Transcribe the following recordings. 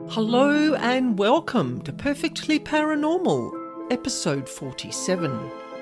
Hello and welcome to Perfectly Paranormal, episode 47.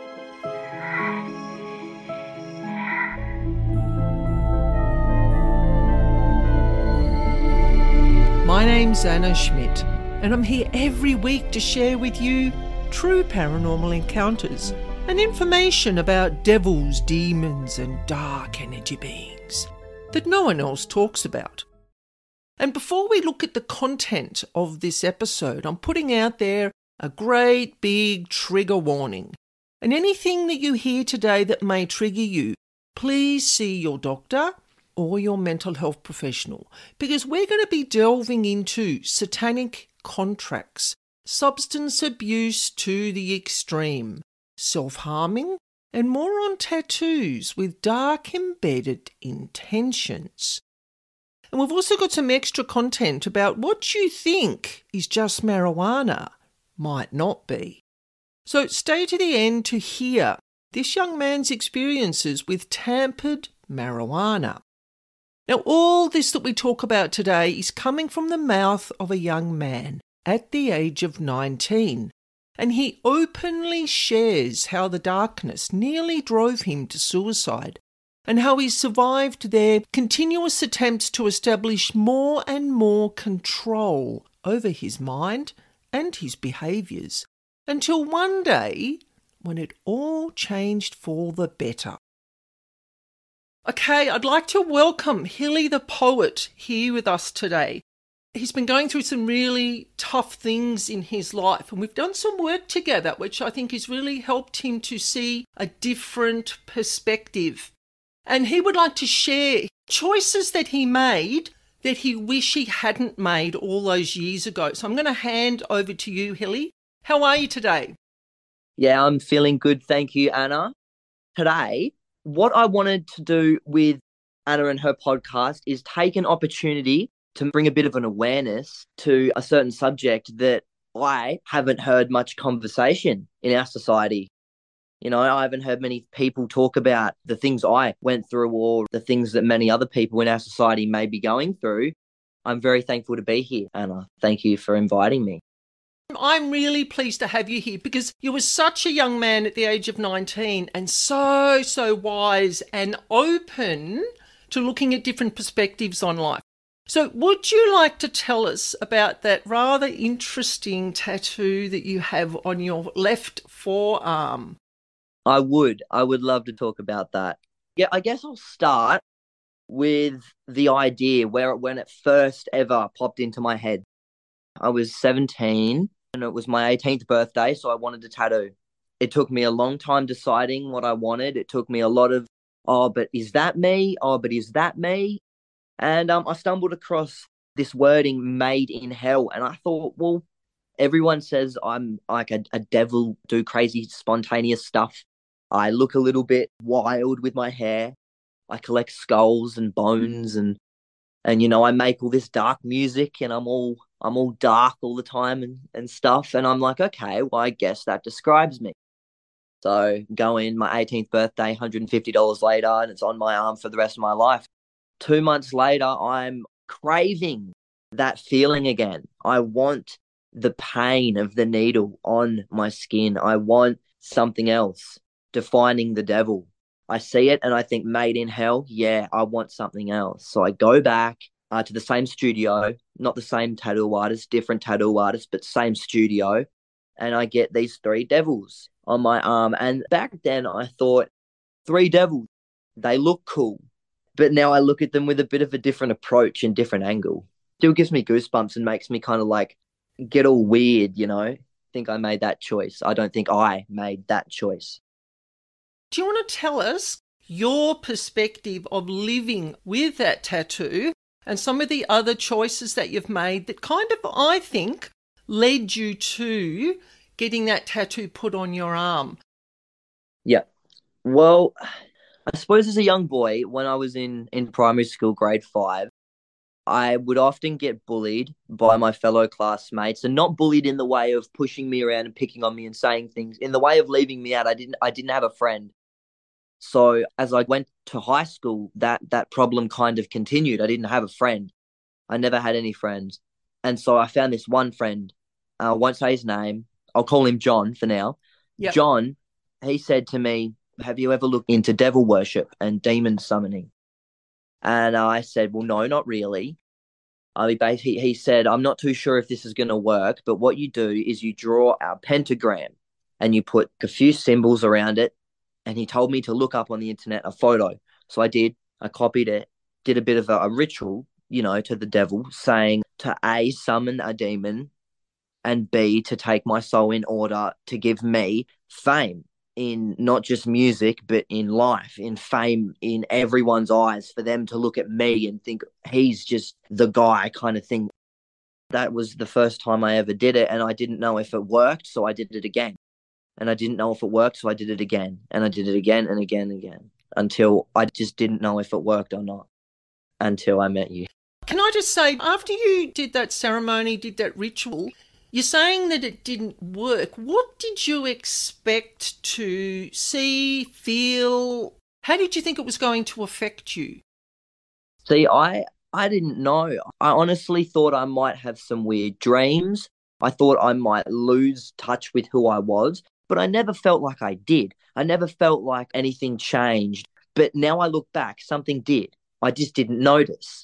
My name's Anna Schmidt, and I'm here every week to share with you true paranormal encounters and information about devils, demons, and dark energy beings that no one else talks about. And before we look at the content of this episode, I'm putting out there a great big trigger warning. And anything that you hear today that may trigger you, please see your doctor or your mental health professional, because we're going to be delving into satanic contracts, substance abuse to the extreme, self-harming, and more on tattoos with dark embedded intentions. And we've also got some extra content about what you think is just marijuana might not be. So stay to the end to hear this young man's experiences with tampered marijuana. Now, all this that we talk about today is coming from the mouth of a young man at the age of 19, and he openly shares how the darkness nearly drove him to suicide, and how he survived their continuous attempts to establish more and more control over his mind and his behaviours, until one day when it all changed for the better. Okay, I'd like to welcome Hilly the Poet here with us today. He's been going through some really tough things in his life, and we've done some work together which I think has really helped him to see a different perspective. And he would like to share choices that he made that he wish he hadn't made all those years ago. So I'm going to hand over to you, Hilly. How are you today? Yeah, I'm feeling good. Thank you, Anna. Today, what I wanted to do with Anna and her podcast is take an opportunity to bring a bit of an awareness to a certain subject that I haven't heard much conversation in our society. You know, I haven't heard many people talk about the things I went through or the things that many other people in our society may be going through. I'm very thankful to be here, Anna. Thank you for inviting me. I'm really pleased to have you here because you were such a young man at the age of 19 and so wise and open to looking at different perspectives on life. So would you like to tell us about that rather interesting tattoo that you have on your left forearm? I would love to talk about that. Yeah, I guess I'll start with the idea when it first ever popped into my head. I was 17 and it was my 18th birthday, so I wanted a tattoo. It took me a long time deciding what I wanted. It took me a lot of, but is that me? But is that me? And I stumbled across this wording, made in hell. And I thought, well, everyone says I'm like a devil, do crazy spontaneous stuff. I look a little bit wild with my hair. I collect skulls and bones and you know, I make all this dark music and I'm all dark all the time and stuff. And I'm like, okay, well, I guess that describes me. So go in, my 18th birthday, $150 later, and it's on my arm for the rest of my life. 2 months later, I'm craving that feeling again. I want the pain of the needle on my skin. I want something else. Defining the devil. I see it and I think made in hell. Yeah, I want something else. So I go back to the same studio, not the same tattoo artist, different tattoo artist, but same studio. And I get these 3 devils on my arm. And back then I thought 3 devils, they look cool. But now I look at them with a bit of a different approach and different angle. Still gives me goosebumps and makes me kind of like get all weird, you know. Think I made that choice. I don't think I made that choice. Do you want to tell us your perspective of living with that tattoo and some of the other choices that you've made that kind of, I think, led you to getting that tattoo put on your arm? Yeah. Well, I suppose as a young boy, when I was in primary school, grade 5, I would often get bullied by my fellow classmates, and not bullied in the way of pushing me around and picking on me and saying things. In the way of leaving me out, I didn't have a friend. So as I went to high school, that problem kind of continued. I didn't have a friend. I never had any friends. And so I found this one friend. I won't say his name. I'll call him John for now. Yep. John, he said to me, have you ever looked into devil worship and demon summoning? And I said, well, no, not really. He said, I'm not too sure if this is going to work, but what you do is you draw a pentagram and you put a few symbols around it. And he told me to look up on the internet a photo. So I did. I copied it, did a bit of a ritual, to the devil, saying to A, summon a demon, and B, to take my soul in order to give me fame in not just music, but in life, in fame in everyone's eyes, for them to look at me and think he's just the guy kind of thing. That was the first time I ever did it, and I didn't know if it worked, so I did it again. And I didn't know if it worked, so I did it again. And I did it again and again and again until I just didn't know if it worked or not until I met you. Can I just say, after you did that ceremony, did that ritual, you're saying that it didn't work. What did you expect to see, feel? How did you think it was going to affect you? See, I didn't know. I honestly thought I might have some weird dreams. I thought I might lose touch with who I was, but I never felt like I did. I never felt like anything changed. But now I look back, something did. I just didn't notice.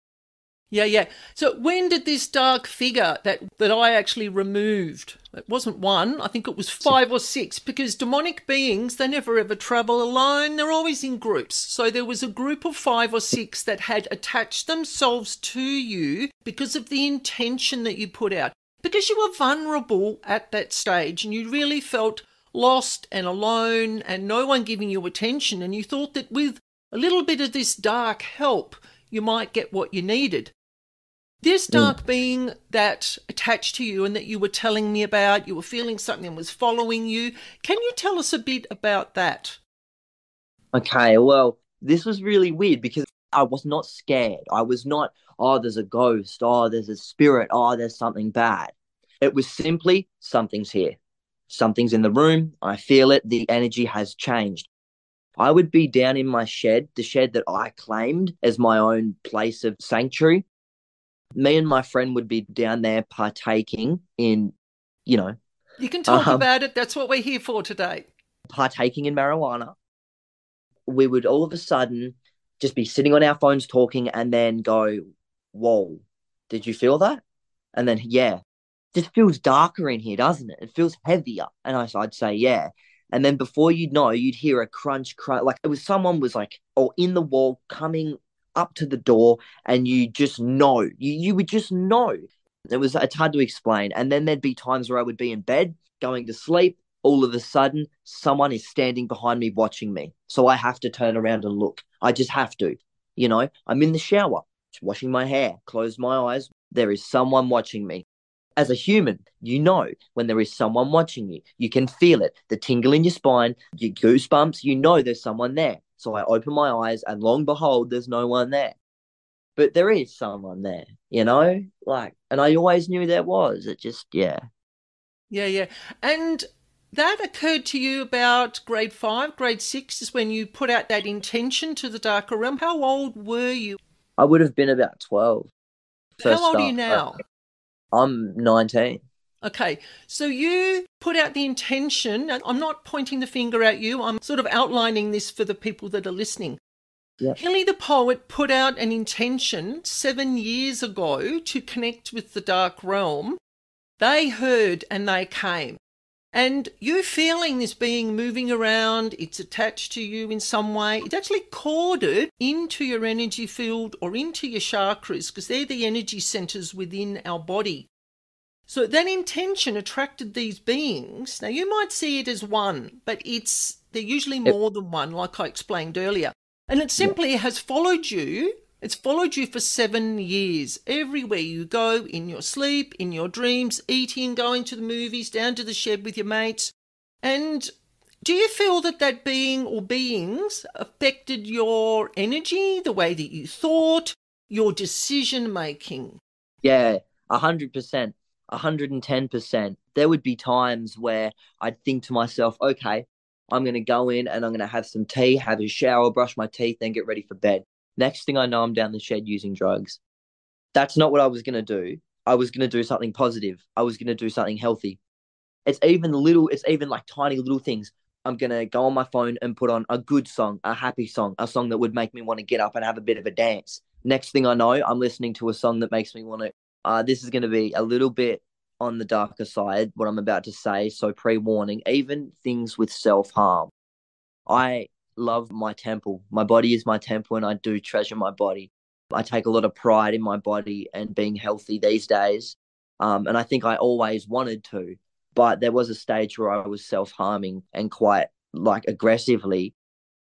Yeah. So when did this dark figure that I actually removed, it wasn't one, I think it was 5 or 6, because demonic beings, they never ever travel alone. They're always in groups. So there was a group of 5 or 6 that had attached themselves to you because of the intention that you put out. Because you were vulnerable at that stage and you really felt lost and alone and no one giving you attention, and you thought that with a little bit of this dark help, you might get what you needed. This dark being that attached to you and that you were telling me about, you were feeling something was following you. Can you tell us a bit about that? Okay, well, this was really weird because I was not scared. I was not, oh, there's a ghost, oh, there's a spirit, oh, there's something bad. It was simply, something's here. Something's in the room. I feel it. The energy has changed. I would be down in my shed, the shed that I claimed as my own place of sanctuary. Me and my friend would be down there partaking in, You can talk about it. That's what we're here for today. Partaking in marijuana. We would all of a sudden just be sitting on our phones talking and then go, whoa, did you feel that? And then, yeah, just feels darker in here, doesn't it? It feels heavier. And I'd say, yeah. And then before you'd know, you'd hear a crunch, like it was someone was like, in the wall coming up to the door, and you just know, you would just know. It's hard to explain. And then there'd be times where I would be in bed going to sleep. All of a sudden, someone is standing behind me watching me. So I have to turn around and look. I just have to. I'm in the shower, washing my hair, close my eyes. There is someone watching me. As a human, when there is someone watching you. You can feel it, the tingle in your spine, your goosebumps, there's someone there. So I open my eyes and lo and behold, there's no one there. But there is someone there, and I always knew there was. It just, yeah. Yeah. And that occurred to you about grade 5, grade 6 is when you put out that intention to the darker realm. How old were you? I would have been about 12. How old are you now? I'm 19. Okay, so you put out the intention. I'm not pointing the finger at you. I'm sort of outlining this for the people that are listening. Yeah. Hilly the poet put out an intention 7 years ago to connect with the dark realm. They heard and they came. And you feeling this being moving around, it's attached to you in some way. It's actually corded into your energy field or into your chakras, because they're the energy centers within our body. So that intention attracted these beings. Now, you might see it as one, but they're usually more than one, like I explained earlier. And it simply has followed you. It's followed you for 7 years. Everywhere you go, in your sleep, in your dreams, eating, going to the movies, down to the shed with your mates. And do you feel that being or beings affected your energy, the way that you thought, your decision making? Yeah, 100%. 110%. There would be times where I'd think to myself, okay, I'm going to go in and I'm going to have some tea, have a shower, brush my teeth, then get ready for bed. Next thing I know, I'm down the shed using drugs. That's not what I was going to do. I was going to do something positive. I was going to do something healthy. It's even like tiny little things. I'm going to go on my phone and put on a good song, a happy song, a song that would make me want to get up and have a bit of a dance. Next thing I know, I'm listening to a song that makes me want to, this is going to be a little bit on the darker side, what I'm about to say. So pre-warning, even things with self-harm. I love my temple. My body is my temple and I do treasure my body. I take a lot of pride in my body and being healthy these days. And I think I always wanted to, but there was a stage where I was self-harming and quite like aggressively.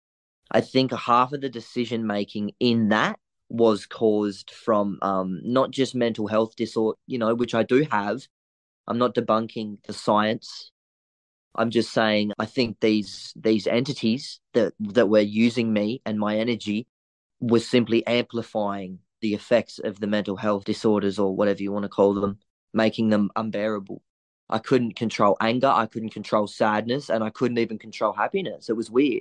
I think half of the decision making in that was caused from not just mental health disorder, which I do have. I'm not debunking the science. I'm just saying I think these entities that were using me and my energy was simply amplifying the effects of the mental health disorders or whatever you want to call them, making them unbearable. I couldn't control anger, I couldn't control sadness, and I couldn't even control happiness. It was weird.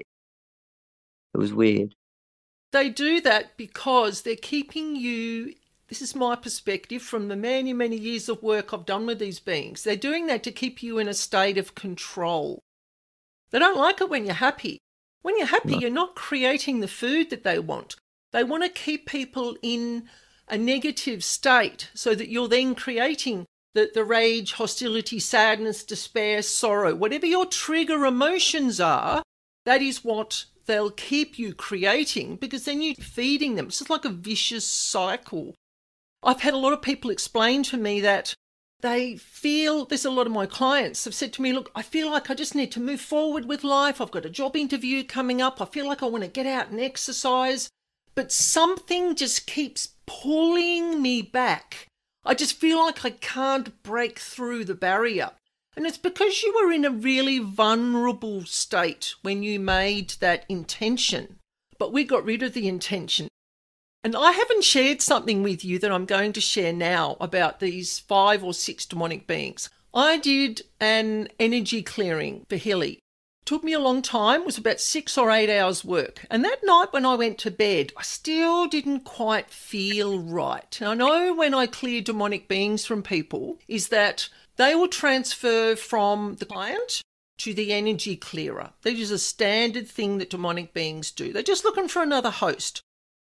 It was weird. They do that because they're keeping you, this is my perspective from the many, many years of work I've done with these beings. They're doing that to keep you in a state of control. They don't like it when you're happy. When you're happy, You're not creating the food that they want. They want to keep people in a negative state so that you're then creating the rage, hostility, sadness, despair, sorrow. Whatever your trigger emotions are, that is what they'll keep you creating because then you're feeding them. It's just like a vicious cycle. I've had a lot of people explain to me that they feel, there's a lot of my clients have said to me, look, I feel like I just need to move forward with life. I've got a job interview coming up. I feel like I want to get out and exercise, but something just keeps pulling me back. I just feel like I can't break through the barrier. And it's because you were in a really vulnerable state when you made that intention. But we got rid of the intention. And I haven't shared something with you that I'm going to share now about these 5 or 6 demonic beings. I did an energy clearing for Hilly. Took me a long time, it was about 6 or 8 hours work. And that night when I went to bed, I still didn't quite feel right. And I know when I clear demonic beings from people is that they will transfer from the client to the energy clearer. That is a standard thing that demonic beings do. They're just looking for another host.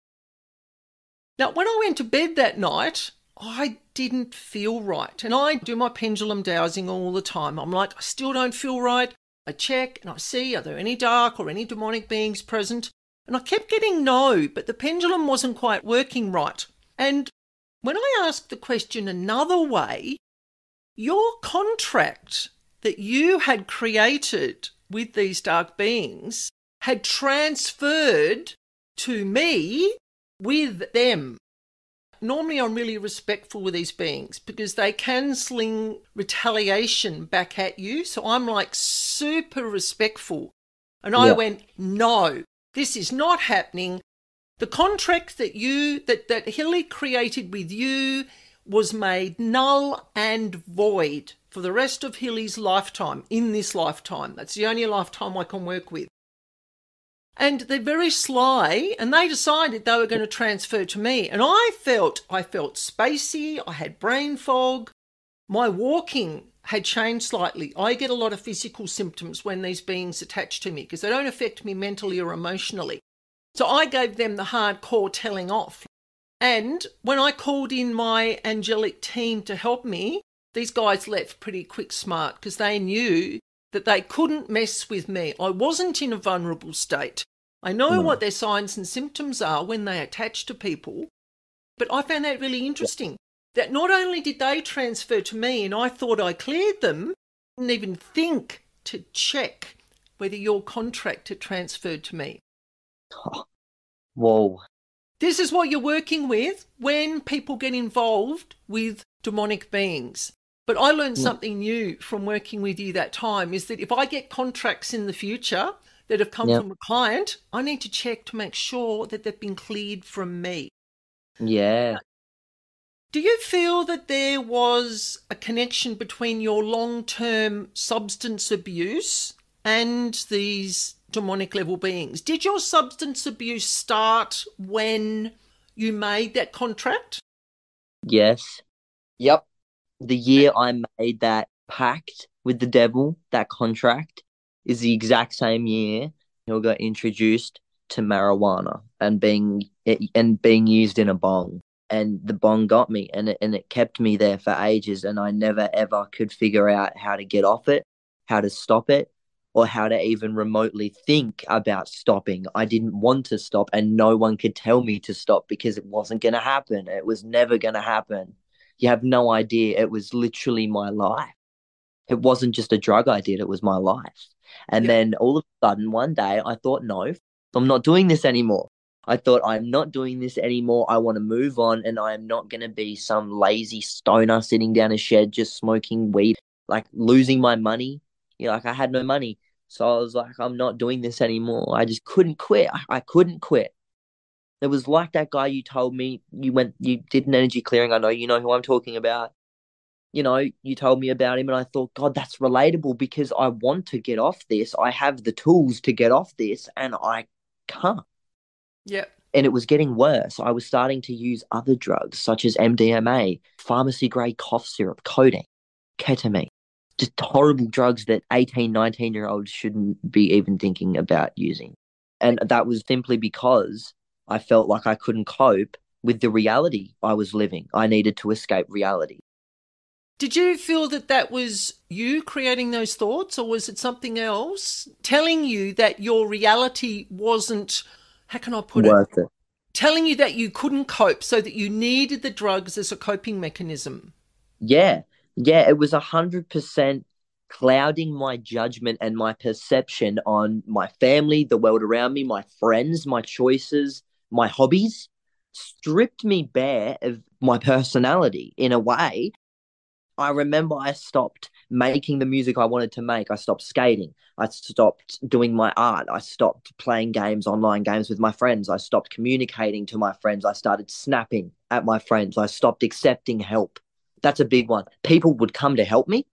Now, when I went to bed that night, I didn't feel right. And I do my pendulum dowsing all the time. I'm like, I still don't feel right. I check and I see, are there any dark or any demonic beings present? And I kept getting no, but the pendulum wasn't quite working right. And when I asked the question another way, your contract that you had created with these dark beings had transferred to me with them. Normally I'm really respectful with these beings because they can sling retaliation back at you. So I'm like super respectful. And I went, no, this is not happening. The contract that that Hilly created with you was made null and void for the rest of Hilly's lifetime, in this lifetime. That's the only lifetime I can work with. And they're very sly, and they decided they were going to transfer to me. And I felt spacey, I had brain fog, my walking had changed slightly. I get a lot of physical symptoms when these beings attach to me because they don't affect me mentally or emotionally. So I gave them the hardcore telling off. And when I called in my angelic team to help me, these guys left pretty quick smart because they knew that they couldn't mess with me. I wasn't in a vulnerable state. I know what their signs and symptoms are when they attach to people, but I found that really interesting, that not only did they transfer to me and I thought I cleared them, I didn't even think to check whether your contract had transferred to me. Oh, whoa. This is what you're working with when people get involved with demonic beings. But I learned something new from working with you that time, is that if I get contracts in the future that have come from a client, I need to check to make sure that they've been cleared from me. Yeah. Do you feel that there was a connection between your long-term substance abuse and these demonic level beings? Did your substance abuse start when you made that contract? Yes. Yep. The year I made that pact with the devil, that contract, is the exact same year he got introduced to marijuana and being used in a bong. And the bong got me, and it kept me there for ages, and I never ever could figure out how to get off it, how to stop it, or how to even remotely think about stopping. I didn't want to stop, and no one could tell me to stop because it wasn't going to happen. It was never going to happen. You have no idea. It was literally my life. It wasn't just a drug I did, it was my life. And Yeah. then all of a sudden, one day, I thought, no, I'm not doing this anymore. I thought, I'm not doing this anymore. I want to move on, and I am not going to be some lazy stoner sitting down a shed just smoking weed, like losing my money. Like I had no money. So I was like, I'm not doing this anymore. I just couldn't quit. I couldn't quit. It was like that guy you told me you did an energy clearing. I know you know who I'm talking about. You told me about him, and I thought, God, that's relatable because I want to get off this. I have the tools to get off this, and I can't. Yeah. And it was getting worse. I was starting to use other drugs such as MDMA, pharmacy grade cough syrup, codeine, ketamine, just horrible drugs that 18, 19-year-olds shouldn't be even thinking about using. And that was simply because I felt like I couldn't cope with the reality I was living. I needed to escape reality. Did you feel that that was you creating those thoughts, or was it something else telling you that your reality wasn't, how can I put it, Worth it. telling you that you couldn't cope so that you needed the drugs as a coping mechanism? Yeah. Yeah, it was 100% clouding my judgment and my perception on my family, the world around me, my friends, my choices, my hobbies, stripped me bare of my personality in a way. I remember I stopped making the music I wanted to make. I stopped skating. I stopped doing my art. I stopped playing games, online games with my friends. I stopped communicating to my friends. I started snapping at my friends. I stopped accepting help. That's a big one. People would come to help me.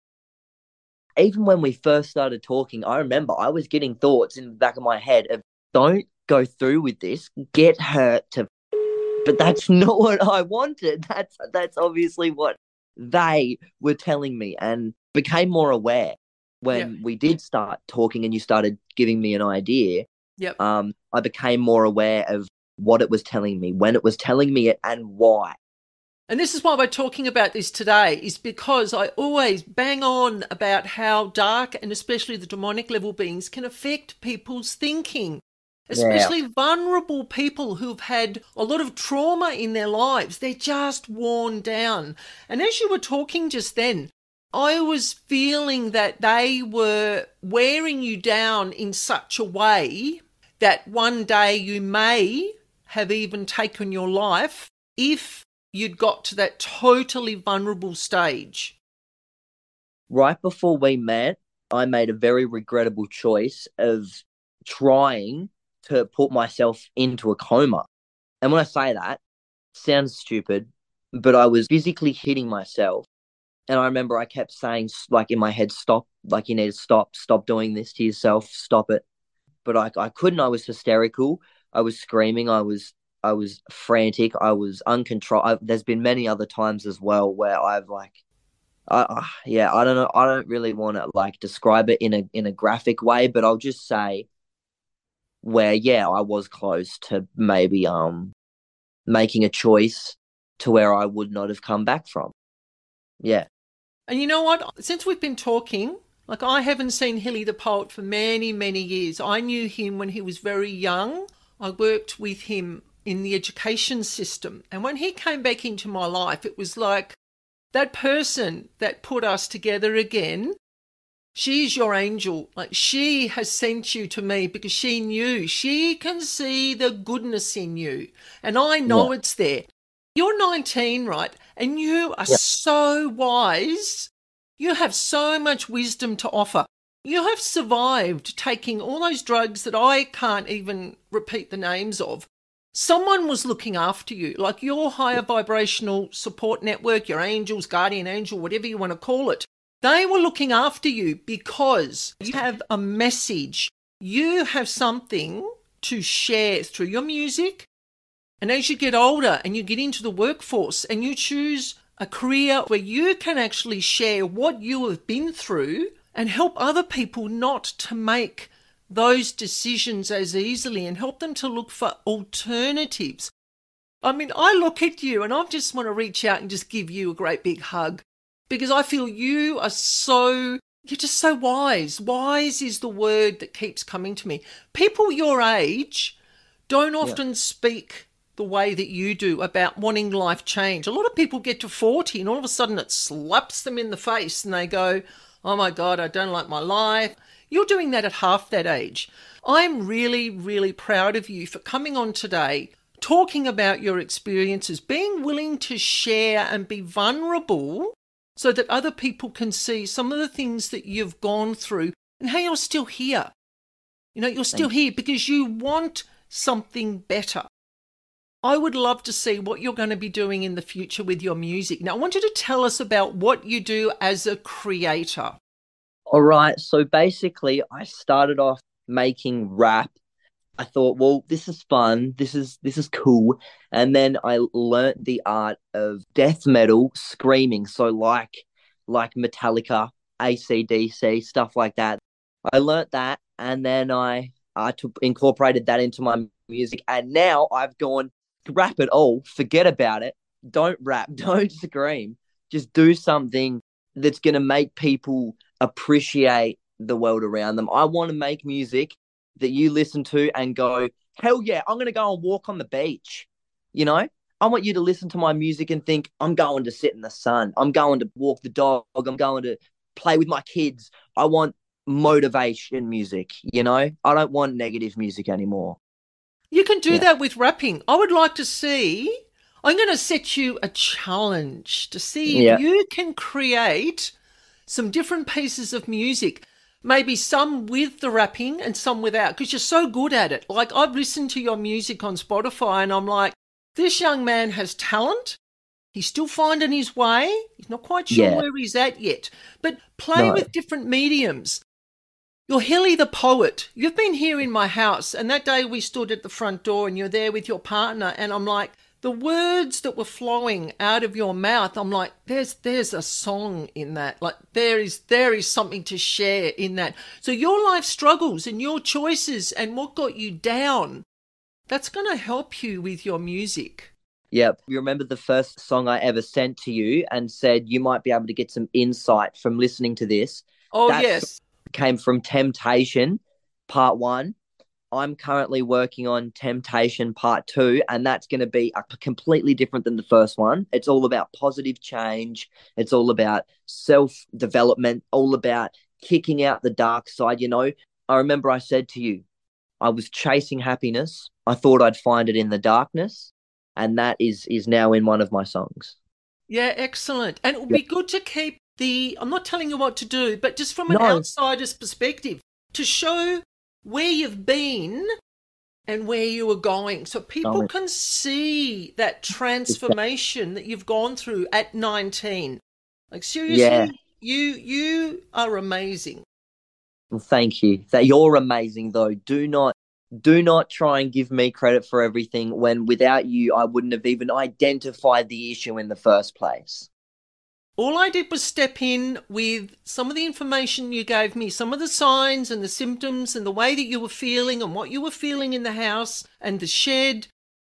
Even when we first started talking, I remember I was getting thoughts in the back of my head of, don't go through with this, get her to. But that's not what I wanted. That's obviously what they were telling me, and became more aware Yeah. when we did start talking and you started giving me an idea. Yep. I became more aware of what it was telling me, when it was telling me it, and why. And this is why we're talking about this today, is because I always bang on about how dark and especially the demonic level beings can affect people's thinking, especially vulnerable people who've had a lot of trauma in their lives. They're just worn down. And as you were talking just then, I was feeling that they were wearing you down in such a way that one day you may have even taken your life if you'd got to that totally vulnerable stage. Right before we met, I made a very regrettable choice of trying to put myself into a coma. And when I say that, it sounds stupid, but I was physically hitting myself. And I remember I kept saying, like in my head, stop, like you need to stop doing this to yourself, stop it. But I couldn't. I was hysterical. I was screaming. I was frantic. I was uncontrolled. There's been many other times as well where I've like, yeah, I don't know. I don't really want to like describe it in a graphic way, but I'll just say where, yeah, I was close to maybe making a choice to where I would not have come back from. Yeah. And you know what? Since we've been talking, like I haven't seen Hilly the Poet for many, many years. I knew him when he was very young. I worked with him in the education system. And when he came back into my life, it was like that person that put us together again. She's your angel. Like she has sent you to me because she knew she can see the goodness in you. And I know it's there. You're 19, right? And you are so wise. You have so much wisdom to offer. You have survived taking all those drugs that I can't even repeat the names of. Someone was looking after you, like your higher vibrational support network, your angels, guardian angel, whatever you want to call it. They were looking after you because you have a message. You have something to share through your music. And as you get older and you get into the workforce and you choose a career where you can actually share what you have been through and help other people not to make those decisions as easily and help them to look for alternatives. I mean, I look at you and I just want to reach out and just give you a great big hug because I feel you're just so wise. Wise is the word that keeps coming to me. People your age don't often speak the way that you do about wanting life change. A lot of people get to 40 and all of a sudden it slaps them in the face and they go, oh my God, I don't like my life. You're doing that at half that age. I'm really, really proud of you for coming on today, talking about your experiences, being willing to share and be vulnerable so that other people can see some of the things that you've gone through and how you're still here. You know, you're still here because you want something better. I would love to see what you're going to be doing in the future with your music. Now, I want you to tell us about what you do as a creator. All right. So basically, I started off making rap. I thought, well, this is fun. This is cool. And then I learnt the art of death metal screaming. So like Metallica, AC/DC, stuff like that. I learnt that, and then I incorporated that into my music. And now I've gone, scrap it all, forget about it. Don't rap, don't scream. Just do something that's going to make people appreciate the world around them. I want to make music that you listen to and go, hell yeah, I'm going to go and walk on the beach. You know, I want you to listen to my music and think, I'm going to sit in the sun. I'm going to walk the dog. I'm going to play with my kids. I want motivation music, you know? I don't want negative music anymore. You can do that with rapping. I would like to see, I'm going to set you a challenge to see if you can create some different pieces of music, maybe some with the rapping and some without, because you're so good at it. Like, I've listened to your music on Spotify and I'm like, this young man has talent. He's still finding his way. He's not quite sure where he's at yet. But play with different mediums. You're Hilly the poet. You've been here in my house, and that day we stood at the front door and you're there with your partner, and I'm like, the words that were flowing out of your mouth, I'm like, there's a song in that. Like, there is something to share in that. So your life struggles and your choices and what got you down, that's going to help you with your music. Yep. You remember the first song I ever sent to you and said you might be able to get some insight from listening to this? Oh, yes. Came from Temptation Part 1. I'm currently working on Temptation Part 2, and that's going to be completely different than the first one. It's all about positive change. It's all about self-development, all about kicking out the dark side. You know, I remember I said to you, I was chasing happiness. I thought I'd find it in the darkness, and that is now in one of my songs. Yeah, excellent. And it would be good to keep I'm not telling you what to do, but just from an outsider's perspective, to show where you've been and where you are going, so people can see that transformation that you've gone through at 19. Like, seriously, you are amazing. Well, thank you. You're amazing, though. Do not try and give me credit for everything when without you, I wouldn't have even identified the issue in the first place. All I did was step in with some of the information you gave me, some of the signs and the symptoms and the way that you were feeling and what you were feeling in the house and the shed.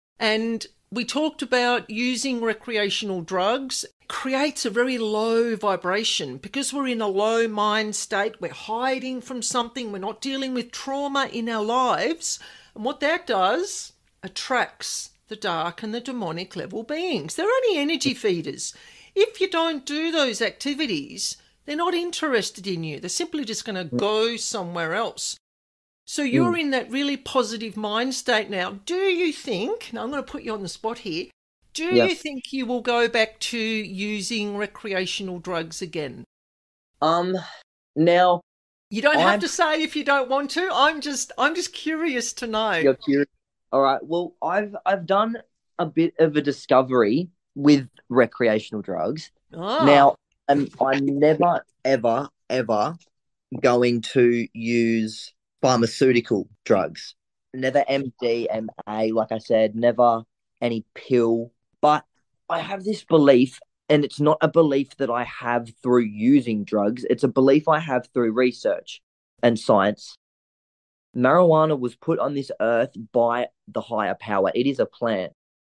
And we talked about using recreational drugs. It creates a very low vibration because we're in a low mind state. We're hiding from something. We're not dealing with trauma in our lives. And what that does, attracts the dark and the demonic level beings. They're only energy feeders. If you don't do those activities, they're not interested in you. They're simply just going to go somewhere else. So you're in that really positive mind state now. Do you think, now I'm going to put you on the spot here, do you think you will go back to using recreational drugs again? Now... You don't have to say if you don't want to. I'm just curious to know. You're curious. All right. Well, I've done a bit of a discovery with recreational drugs. Now, I'm never, ever, ever going to use pharmaceutical drugs. Never MDMA, like I said, never any pill. But I have this belief And it's not a belief that I have through using drugs. It's a belief I have through research and science. Marijuana was put on this earth by the higher power. It is a plant.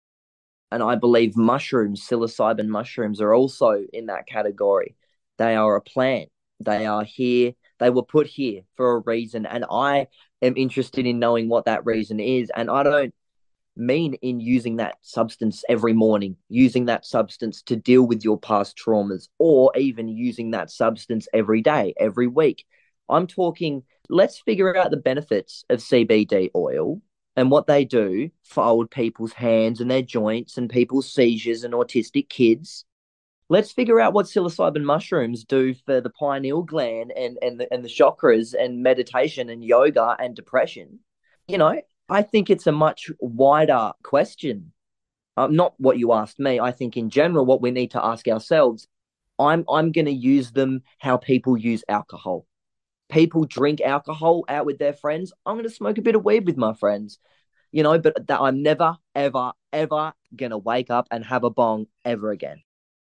And I believe mushrooms, psilocybin mushrooms, are also in that category. They are a plant. They are here. They were put here for a reason. And I am interested in knowing what that reason is. And I don't mean in using that substance every morning, using that substance to deal with your past traumas, or even using that substance every day, every week. I'm talking, let's figure out the benefits of CBD oil and what they do for old people's hands and their joints and people's seizures and autistic kids. Let's figure out what psilocybin mushrooms do for the pineal gland and the chakras and meditation and yoga and depression. You know, I think it's a much wider question. Not what you asked me. I think in general, what we need to ask ourselves. I'm going to use them how people use alcohol. People drink alcohol out with their friends. I'm going to smoke a bit of weed with my friends, but that I'm never, ever, ever going to wake up and have a bong ever again.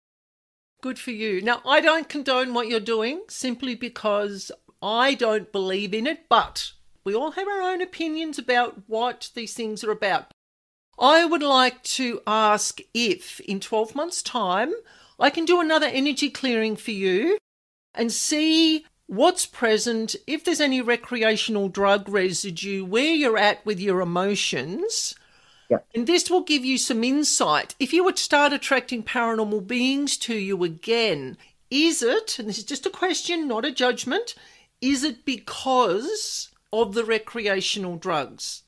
Good for you. Now, I don't condone what you're doing simply because I don't believe in it, but we all have our own opinions about what these things are about. I would like to ask if in 12 months' time I can do another energy clearing for you and see what's present, if there's any recreational drug residue, where you're at with your emotions. Yeah. And this will give you some insight. If you would start attracting paranormal beings to you again, is it, and this is just a question, not a judgment, is it because of the recreational drugs?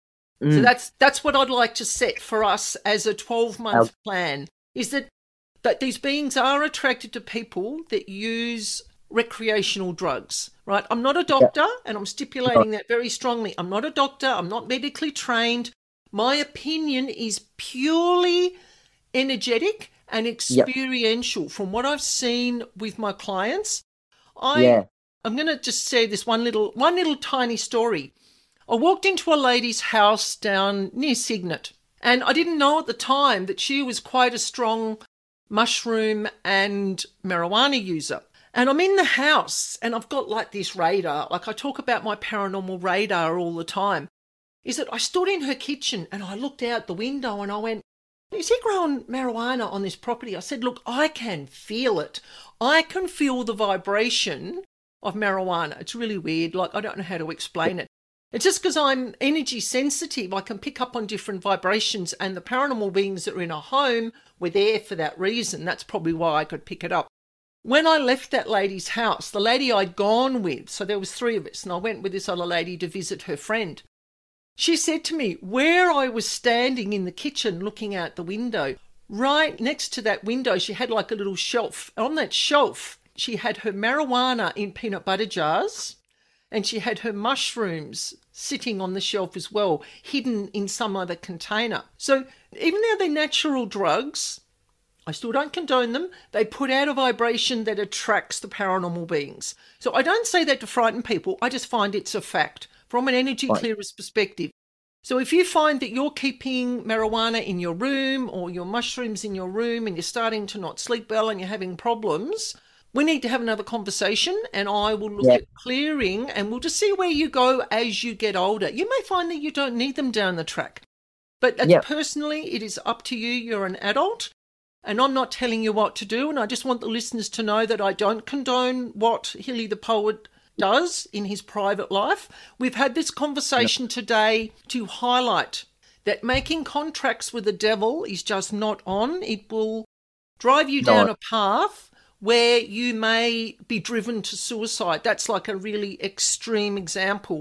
So that's what I'd like to set for us as a 12-month plan, is that these beings are attracted to people that use recreational drugs, right? I'm not a doctor, and I'm stipulating that very strongly. I'm not a doctor. I'm not medically trained. My opinion is purely energetic and experiential from what I've seen with my clients. I'm going to just say this one little tiny story. I walked into a lady's house down near Cygnet, and I didn't know at the time that she was quite a strong mushroom and marijuana user. And I'm in the house and I've got like this radar, like I talk about my paranormal radar all the time, is that I stood in her kitchen and I looked out the window and I went, is he growing marijuana on this property? I said, look, I can feel it. I can feel the vibration of marijuana. It's really weird. Like, I don't know how to explain it. It's just because I'm energy sensitive. I can pick up on different vibrations, and the paranormal beings that are in a home were there for that reason. That's probably why I could pick it up. When I left that lady's house, the lady I'd gone with, so there was 3 of us, and I went with this other lady to visit her friend. She said to me, where I was standing in the kitchen looking out the window, right next to that window, she had like a little shelf. On that shelf, she had her marijuana in peanut butter jars, and she had her mushrooms sitting on the shelf as well, hidden in some other container. So even though they're natural drugs, I still don't condone them. They put out a vibration that attracts the paranormal beings. So I don't say that to frighten people. I just find it's a fact from an energy clearer's perspective. So if you find that you're keeping marijuana in your room or your mushrooms in your room and you're starting to not sleep well and you're having problems, we need to have another conversation, and I will look at clearing, and we'll just see where you go as you get older. You may find that you don't need them down the track. But personally, it is up to you. You're an adult. And I'm not telling you what to do, and I just want the listeners to know that I don't condone what Hilly the Poet does in his private life. We've had this conversation today to highlight that making contracts with the devil is just not on. It will drive you down a path where you may be driven to suicide. That's like a really extreme example.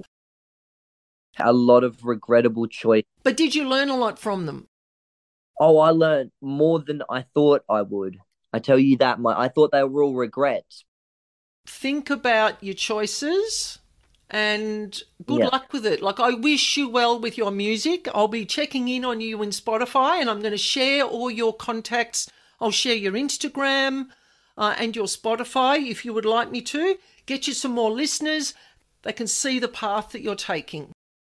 A lot of regrettable choice. But did you learn a lot from them? Oh, I learned more than I thought I would. I tell you that. I thought they were all regrets. Think about your choices and good luck with it. Like, I wish you well with your music. I'll be checking in on you in Spotify, and I'm going to share all your contacts. I'll share your Instagram and your Spotify if you would like me to. Get you some more listeners. They can see the path that you're taking.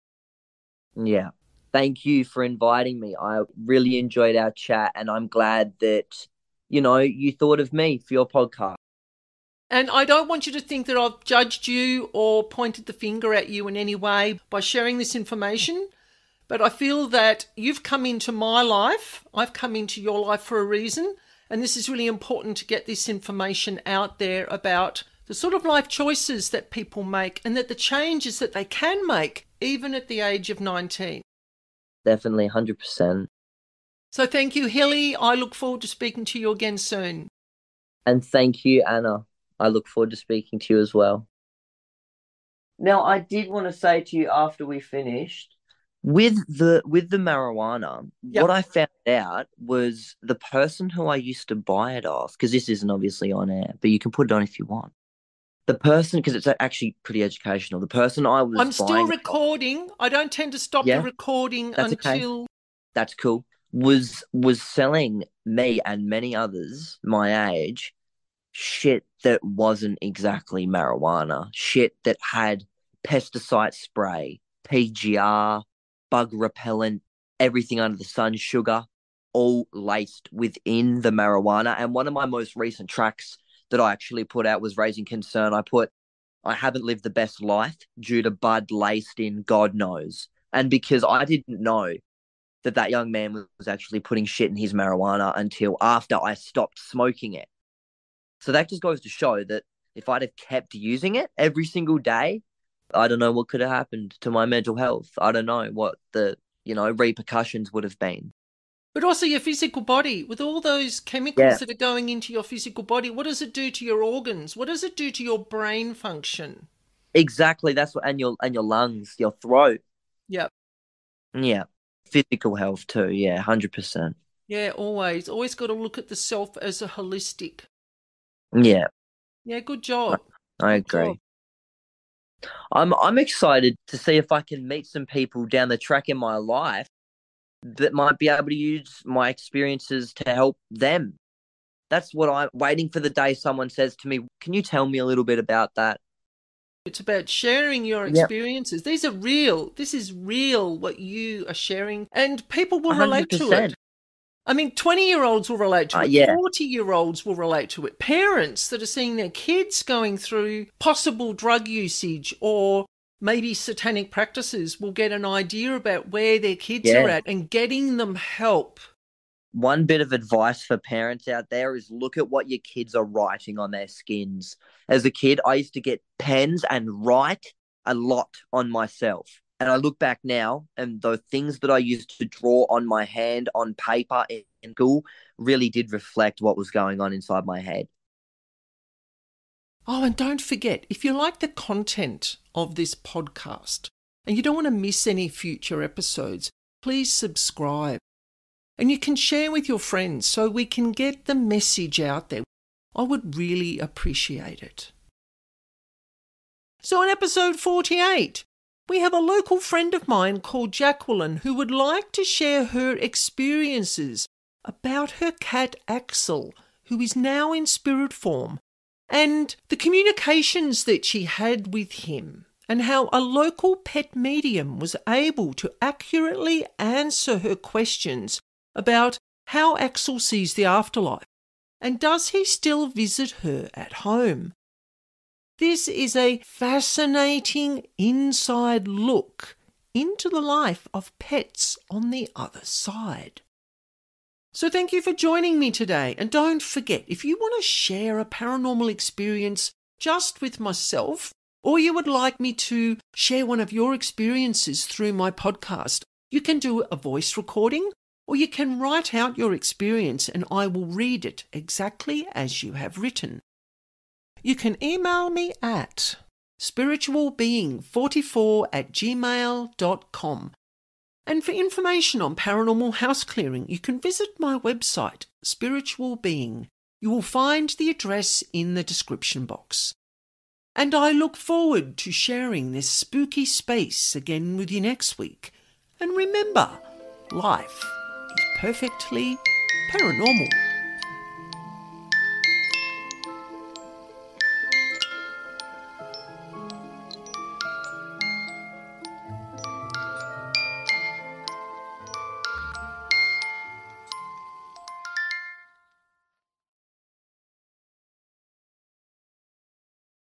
Yeah. Thank you for inviting me. I really enjoyed our chat, and I'm glad that you thought of me for your podcast. And I don't want you to think that I've judged you or pointed the finger at you in any way by sharing this information. But I feel that you've come into my life. I've come into your life for a reason. And this is really important to get this information out there about the sort of life choices that people make and that the changes that they can make even at the age of 19. Definitely, 100%. So thank you, Hilly. I look forward to speaking to you again soon. And thank you, Anna. I look forward to speaking to you as well. Now, I did want to say to you after we finished, with the marijuana, Yep. what I found out was the person who I used to buy it off, because this isn't obviously on air, but you can put it on if you want. The person, because it's actually pretty educational, the person I was I'm still buying it off- recording. I don't tend to stop Yeah, the recording that's okay. until... That's cool, was selling me and many others my age shit that wasn't exactly marijuana, shit that had pesticide spray, PGR, bug repellent, everything under the sun, sugar, all laced within the marijuana. And one of my most recent tracks that I actually put out was raising concern. I haven't lived the best life due to bud laced in God knows. And because I didn't know that young man was actually putting shit in his marijuana until after I stopped smoking it. So that just goes to show that if I'd have kept using it every single day, I don't know what could have happened to my mental health. I don't know what the, repercussions would have been. But also your physical body, with all those chemicals that are going into your physical body, what does it do to your organs? What does it do to your brain function? Exactly. That's what, and your lungs, your throat. Yep. Yeah. Physical health too. Yeah, 100%. Yeah, always. Always got to look at the self as a holistic. Yeah. Yeah, good job. I agree. I'm excited to see if I can meet some people down the track in my life that might be able to use my experiences to help them. That's what I'm waiting for, the day someone says to me, can you tell me a little bit about that? It's about sharing your experiences. These are real. This is real, what you are sharing. And people will relate to it. I mean, 20-year-olds will relate to it. 40-year-olds will relate to it. Parents that are seeing their kids going through possible drug usage or maybe satanic practices will get an idea about where their kids are at and getting them help. One bit of advice for parents out there is look at what your kids are writing on their skins. As a kid, I used to get pens and write a lot on myself. And I look back now, and the things that I used to draw on my hand on paper in school really did reflect what was going on inside my head. Oh, and don't forget, if you like the content of this podcast and you don't want to miss any future episodes, please subscribe. And you can share with your friends so we can get the message out there. I would really appreciate it. So in episode 48, we have a local friend of mine called Jacqueline who would like to share her experiences about her cat Axel, who is now in spirit form, and the communications that she had with him, and how a local pet medium was able to accurately answer her questions about how Axel sees the afterlife, and does he still visit her at home. This is a fascinating inside look into the life of pets on the other side. So thank you for joining me today. And don't forget, if you want to share a paranormal experience just with myself, or you would like me to share one of your experiences through my podcast, you can do a voice recording, or you can write out your experience and I will read it exactly as you have written. You can email me at spiritualbeing44@gmail.com. And for information on paranormal house clearing, you can visit my website, Spiritual Being. You will find the address in the description box. And I look forward to sharing this spooky space again with you next week. And remember, life is perfectly paranormal.